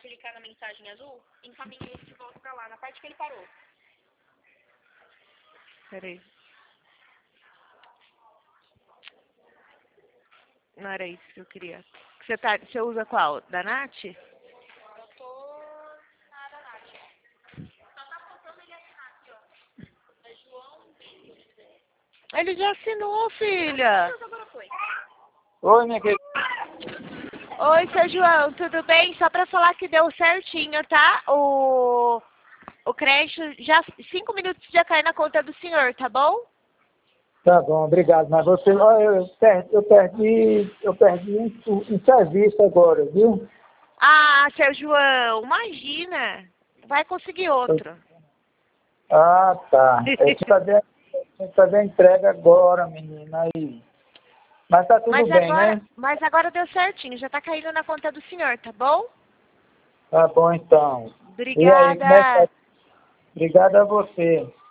clicar na mensagem azul, encaminha ele de volta pra lá, na parte que ele parou. Peraí. Não era isso que eu queria. Você usa qual? Da Nath? Eu tô na da Nath. Só tá faltando ele assinar aqui, ó. É João Vitor. Ele já assinou, filha. Agora foi. Oi, minha querida. Oi, seu João, tudo bem? Só pra falar que deu certinho, tá? O crédito, já 5 minutos já cai na conta do senhor, tá bom? Tá bom, obrigado. Mas você, ó, eu perdi um serviço agora, viu? Ah, seu João, imagina. Vai conseguir outro. Ah, tá. A gente fazer a entrega agora, menina, aí. Mas tá tudo bem, né? Mas agora deu certinho, já tá caindo na conta do senhor, tá bom? Tá bom, então. E aí, como é que Obrigada. tá? Obrigado a você.